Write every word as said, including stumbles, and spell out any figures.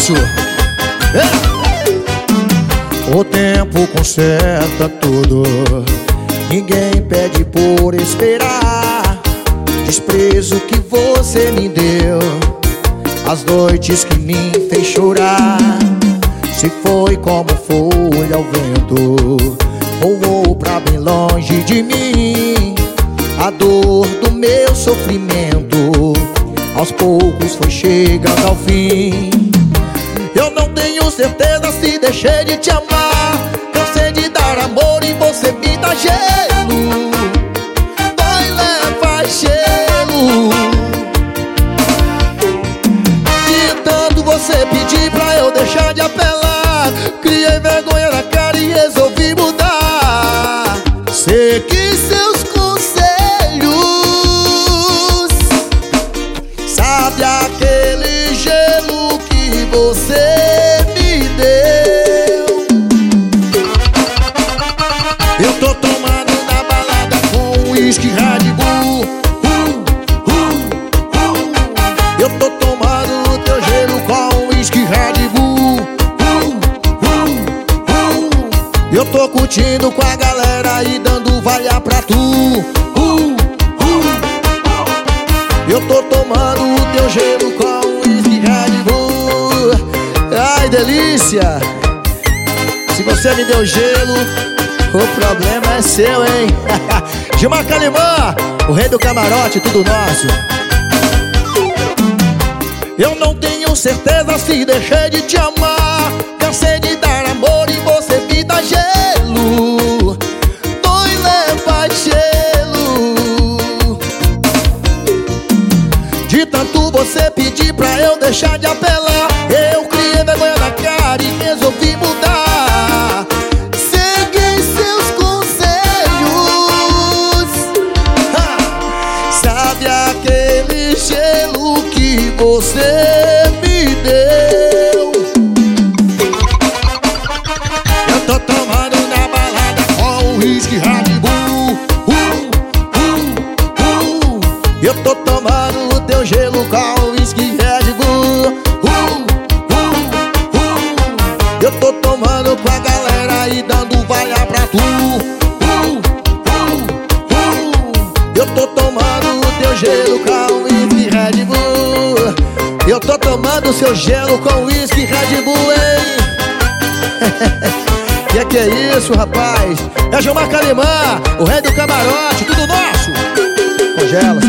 nosso. É. O tempo conserta tudo, ninguém pede por esperar. Desprezo que você me deu, as noites que me fez chorar. Se foi como folha ao vento, voou pra bem longe de mim. A dor do meu sofrimento aos poucos foi chegando ao fim. Eu não tenho certeza se deixei de te amar. Cansei de dar amor e você me dá gelo. Vai, leva gelo. De tanto você pedir pra eu deixar de apelar, criei vergonha na cara e resolvi mudar. Segui seus conselhos. Sabe aquele gelo que você me deu? Eu tô tomando na balada com uísque Red Bull. uh, uh, uh. Eu tô tomando o teu gelo com uísque Red Bull. uh, uh, uh. Eu tô curtindo com a galera e dando vaia pra tu. uh, uh. Eu tô tomando o teu gelo com uísque Red Bull. Ai, delícia! Se você me deu gelo, o problema é seu, hein? Gilmar Calimã, o rei do camarote, tudo nosso. Eu não tenho certeza se deixei de te amar. Cansei de dar amor e você me dá gelo. Dói, leva gelo. De tanto você pedir pra eu deixar de apelar, eu criei vergonha na cara e resolvi mudar. Segui seus conselhos. Ha! Sabe aquele gelo que você me deu? Eu tô tomando na balada com uísque Red Bull. uh, uh, uh. Eu tô tomando o teu gelo com uísque Red Bull. uh, uh, uh. Eu tô tomando com a galera e dando vaia pra tu. uh, uh, uh. Eu tô tomando o teu gelo com uísque Red Bull. Eu tô tomando o seu gelo com uísque Red Bull, hein? Que que é isso, rapaz? É Gilmar Calimã, o rei do camarote, tudo nosso. Congela.